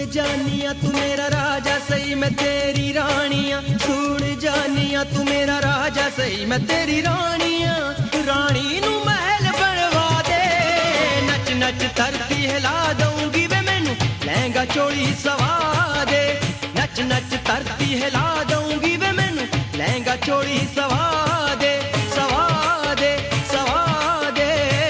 जानिया तू मेरा राजा सही मैं तेरी रानिया, सुन जानिया तू मेरा राजा सही मैं तेरी रानिया, रानी नू महल बनवा दे, नच नच धरती हिला दूंगी वे मैनू लहंगा चोली सवा दे, नच नच धरती हिला दूंगी वे मैनू लहंगा चोली सवा दे, सवा दे, सवा दे।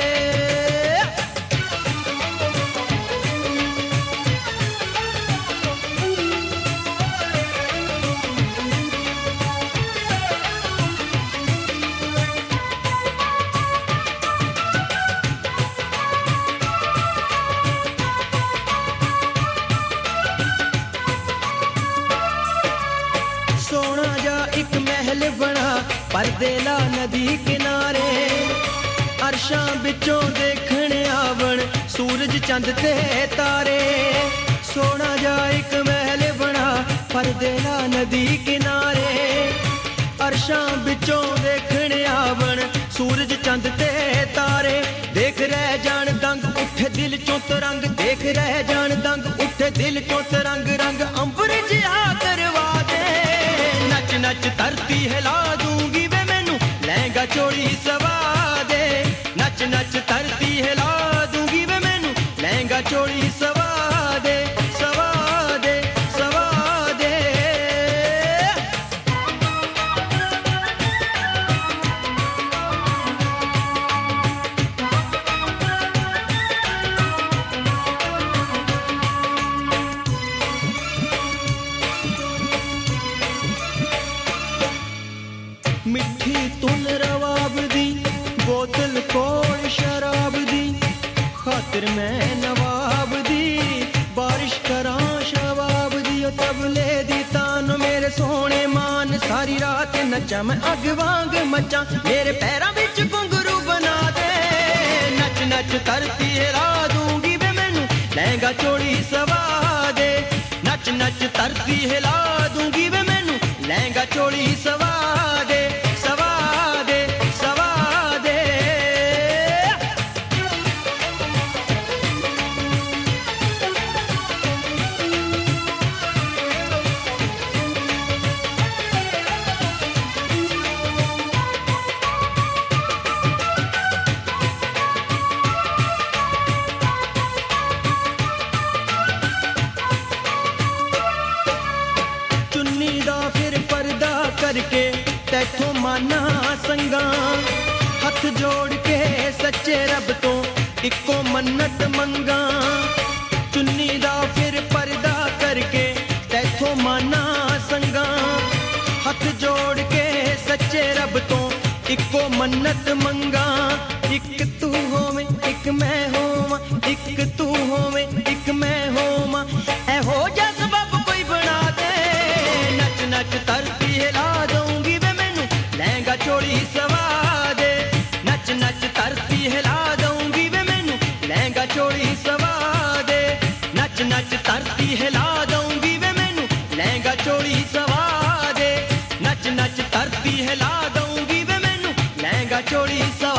सोना जा एक महल बना परदे ला नदी किनारे, अरशां बिचों देखने आवन सूरज चंद ते तारे, सोना जा एक महल बना परदे ला नदी किनारे, अरशां बिचों देखने आवन सूरज चंद ते तारे, देख रह जान दंग उठे दिल चों तरंग, देख रह जान दंग उठे दिल चों तरंग, रंग अंबर जिहा करवा दे, नच नच धरती हिला दूंगी वे मैनू लहंगा चोली सवा दे, नच नच धरती हिला दूंगी वे मैनू लहंगा चोली सवा दे, सवा दे, सवा दे। मिठी तुन रवाब दी बोतल कोल शराब दी, खातिर मैं नवाब दी बारिश करां शबाब दी, ओ तबले दी तान मेरे सोने मान, सारी रात नचा मैं अग वांग मचा, मेरे पैरां विच घुंघरू बना दे, नच नच धरती हिला दूंगी वे मैनू लहंगा चोली सवा दे, नच नच धरती हिला दूंगी वे मैनू लहंगा चोली सवा दे, सवा दे, सवा दे। चुन्नी दा फिर पर्दा करके तैथों माना संगा, हथ जोड़ के सच्चे रब तो इको मन्नत मंगा, चुन्नी दा फिर पर्दा करके तैथों माना संगा, हथ जोड़ के सच्चे रब तो इको मन्नत मंगा, एक तू होवे एक मैं होवां, एक तू होवे एक मैं होवां, ऐ हो जा सबब कोई बना दे, नच नच धरती हिला दूंगी वे मैनू लहंगा चोली सवा दे, नच नच धरती हिला दूंगी वे मैनू लहंगा चोली सवा दे, नच नच धरती हिला दूंगी वे मैनू लहंगा चोली सवा दे, नच नच धरती हिला दूंगी वे मैनू लहंगा चोली सवा